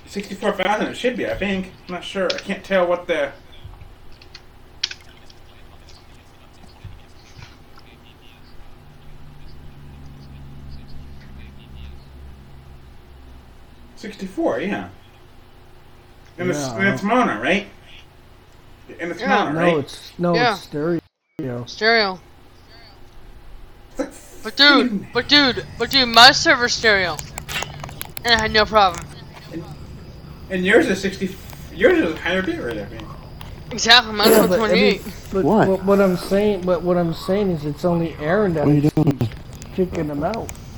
64,000 it should be, I think. I'm not sure. I can't tell what the... $64, yeah. And it's mono, right? And it's mono, right? It's stereo. Stereo. But dude, my server's stereo. And I had no problem. And yours is 60. Yours is higher bit rate, I think. Exactly, mine's 128. But What? what I'm saying is it's only Aaron that keeps kicking them out.